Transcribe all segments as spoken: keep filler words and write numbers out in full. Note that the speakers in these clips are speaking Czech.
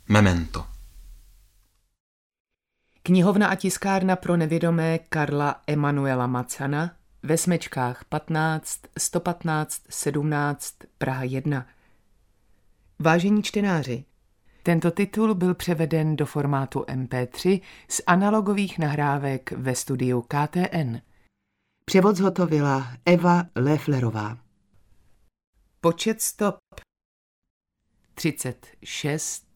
Memento. Knihovna a tiskárna pro nevědomé Karla Emanuela Macana ve Smečkách patnáct, sto patnáct, sedmnáct, Praha jedna. Vážení čtenáři, tento titul byl převeden do formátu em pé tři z analogových nahrávek ve studiu K T N. Převod zhotovila Eva Lefflerová. Počet stop třicet šest.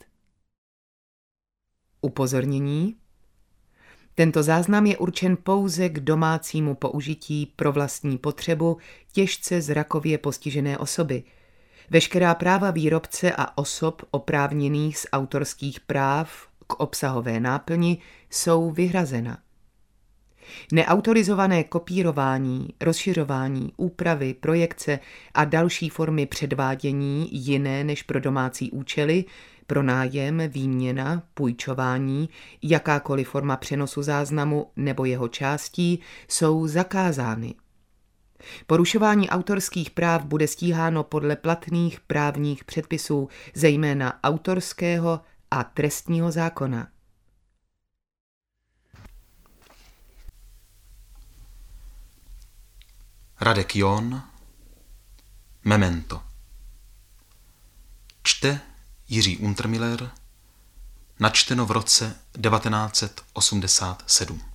Upozornění. Tento záznam je určen pouze k domácímu použití pro vlastní potřebu těžce zrakově postižené osoby. Veškerá práva výrobce a osob oprávněných z autorských práv k obsahové náplni jsou vyhrazena. Neautorizované kopírování, rozšiřování, úpravy, projekce a další formy předvádění jiné než pro domácí účely, pronájem, výměna, půjčování, jakákoliv forma přenosu záznamu nebo jeho částí jsou zakázány. Porušování autorských práv bude stíháno podle platných právních předpisů, zejména autorského a trestního zákona. Radek John. Memento. Čte Jiří Untermiller. Načteno v roce devatenáct set osmdesát sedm.